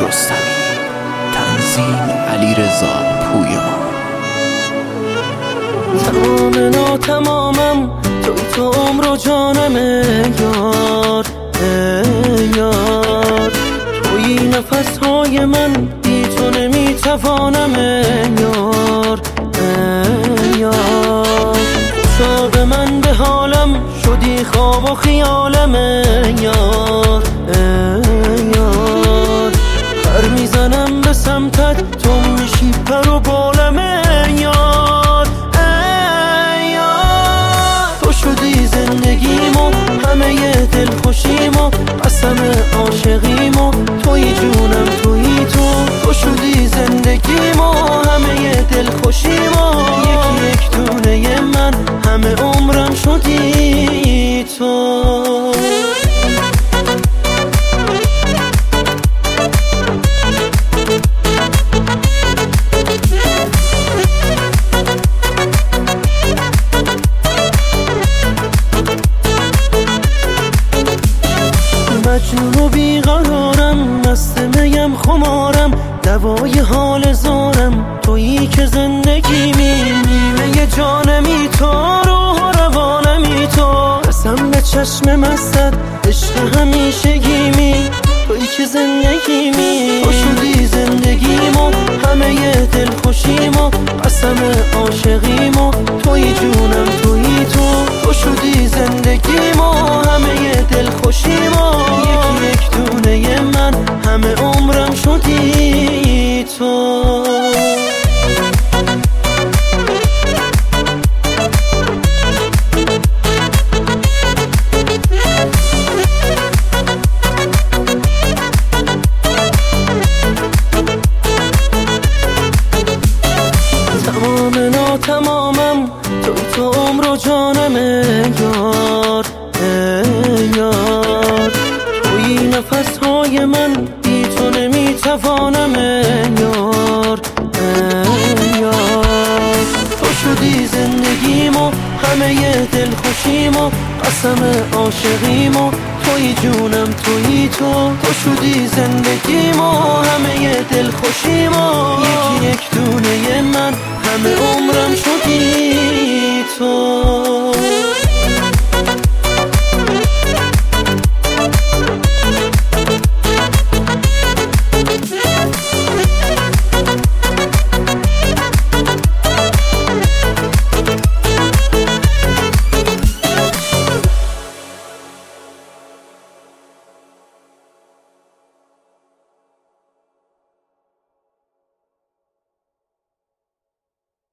رستمی. تنظیم علیرضا پویان. تمام ناتمامم توی تو عمر و جانم یار، یار توی نفسهای من بی تو نمیتوانم یار، یار خوشا به من به حالم شدی خواب و خیالم یار، یار پر میزنم به سمتت تو میشی پر و بالم یار، تو شدی زندگیمو همه دل خوشیمو قسم عاشقیمو توی جونم توی تو شدی زندگیمو همه دل خوشیمو یکی یک دونه من همه عمرم شدی تو. مجنون و بیقرارم مست میم خمارم دوای حال زارم تویی که زندگیمی نیمه جانمی تو روح و روانمی تو قسم به چشم مستت عشق همیشگیمی تویی که زندگیمی تو شدی زندگیمو همه دل خوشیمو قسم عاشقیمو تویی جونم تویی تو شدی زندگیمو همه دل خوشیمو یکی یک دونه من همه عمرم شدی تو. تمام ناتمامم توی تو عمر و جانم یار، یار توی نفسهای من بی تو نمیتوانم یار، یار تو شدی زندگیمو همه دل خوشیمو قسم عاشقیمو توی جونم توی تو شدی زندگیمو همه دل خوشیمو یکی یک دونه من همه عمرم شدی تو.